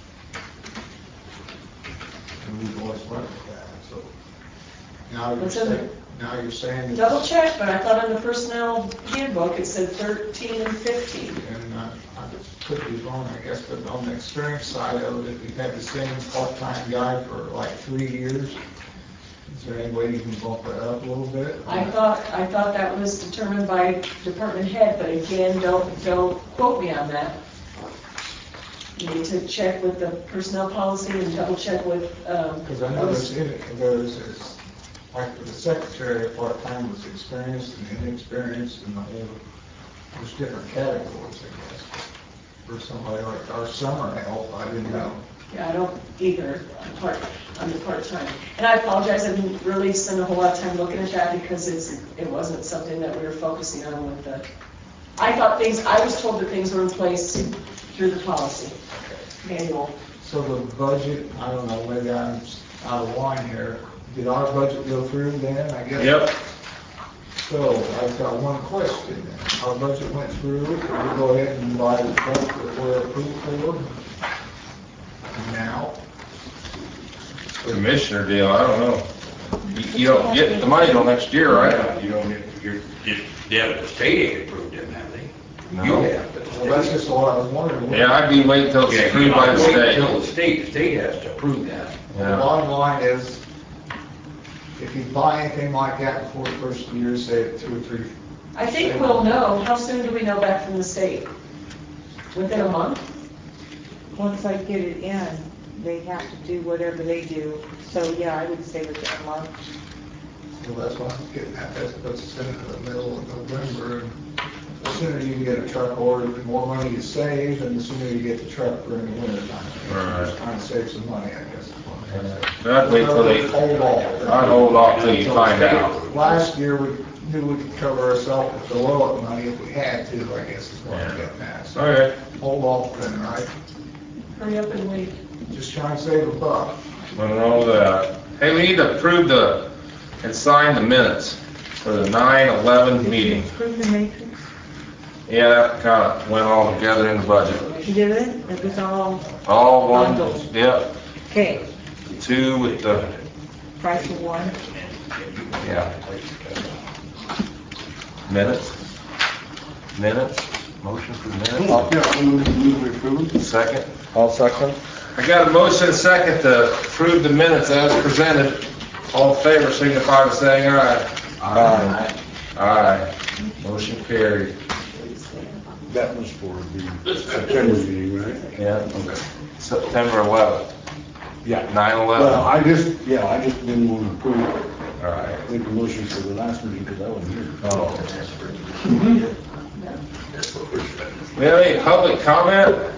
And we've always worked with that, so. Now you're What's in saying, it? now you're saying. it's- Double check, but I thought in the personnel handbook, it said thirteen and fifteen. And uh, I just could be wrong, I guess, but on the experience side of it, if we've had the same part-time guy for like three years, is there any way you can bump it up a little bit? I thought, I thought that was determined by department head, but again, don't, don't quote me on that. You need to check with the personnel policy and double check with, um. Because I noticed in it, there's, it's, like for the secretary, part-time was experienced and inexperienced and the whole, there's different categories, I guess. For somebody like our summer help, I didn't know. Yeah, I don't either, part, under part-time. And I apologize, I didn't really spend a whole lot of time looking at that because it's, it wasn't something that we were focusing on with the, I thought things, I was told that things were in place through the policy manual. So the budget, I don't know, maybe I'm out of line here. Did our budget go through then, I guess? yep. So I've got one question then. Our budget went through, we go ahead and buy the truck that we're approved for. Now, Commissioner deal, I don't know. You- You don't get the money till next year, right? You don't, you're, you, yeah, the state ain't approved it, have they? No. You have, but the well, that's state. just what I was wondering. Yeah, I'd be waiting till it's Yeah, you approved by the don't wait state. Until the state, the state has to approve that. The Yeah. bottom line is, if you buy anything like that before the first year, say two or three. I think we'll know, how soon do we know back from the state? Within a month? Once I get it in, they have to do whatever they do. So, yeah, I would say within a month. So that's what I'm getting at, that puts us into the middle of November. And the sooner you can get a truck ordered, the more money you save, and the sooner you get the truck during the winter time. Right. Just trying to save some money, I guess. is what I'm saying. So I'd wait till they, Hold off. I'd hold off till you find out. Last year, we knew we could cover ourselves with the low money if we had to, I guess is what I'm getting at. So Okay. hold off then, right? Hurry up and wait. Just try and save a buck. Nothing wrong with that. Hey, we need to approve the, and sign the minutes for the nine eleven meeting. Approve the matrix? Yeah, that kind of went all together in the budget. You did it? It was all, All one, Bundled. yep, okay, two with the, price of one. yeah. Minutes? Minutes? Motion for minutes? Yeah, move, move we approve. Second? I'll second. I got a motion and a second to approve the minutes as presented. All in favor, signify by saying aye. Aye. Aye. Motion carried. That was for the September meeting, right? Yeah. Okay. September eleventh, Yeah. nine Well, eleven. I just, yeah, I just didn't want to approve, All right. make a motion for the last meeting because I wasn't here. Oh. We have any public comment?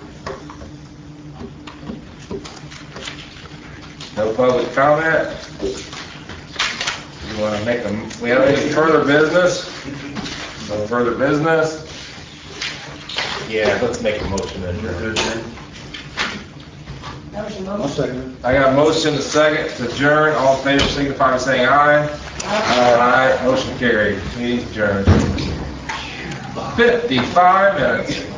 No public comment? You want to make them, we have any further business? No further business? Yeah, let's make a motion then. That was your I'll motion. second I got a motion to second to adjourn. All in favor signify by saying aye. Aye. Motion carried. Meeting adjourned. fifty-five minutes.